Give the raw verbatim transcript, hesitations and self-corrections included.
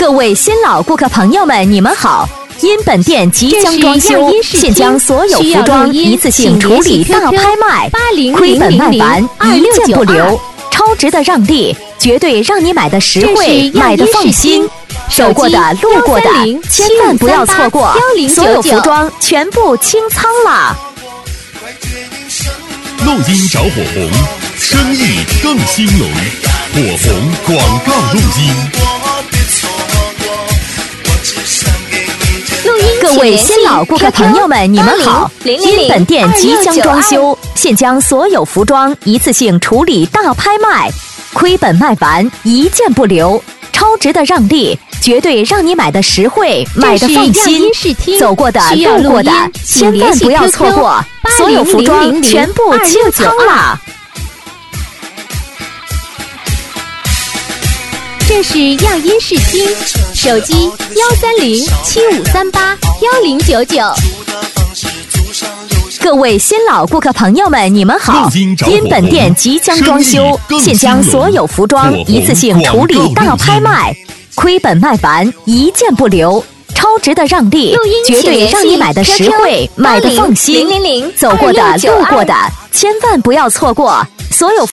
各位新老顾客朋友们，你们好！因本店即将装修，现将所有服装一次性处理大拍卖，亏本卖完，一件不留，超值的让利，绝对让你买的实惠，买的放心。走过的、路过的，千万不要错过，所有服装全部清仓了。 录音找火红，生意更兴隆，火红广告录音。 各位新老顾客朋友们，你们好！因本店即将装修，现将所有服装一次性处理大拍卖，亏本卖完，一件不留，超值的让利，绝对让你买的实惠，买的放心。走过的、路过的，千万不要错过，所有服装全部清仓了。 这是样音视听，手机幺三零七五三八幺零九九。 各位新老顾客朋友们，你们好！因本店即将装修，现将所有服装一次性处理大拍卖，亏本卖完，一件不留，超值的让利，绝对让你买的实惠，买的放心。走过的、路过的，千万不要错过，所有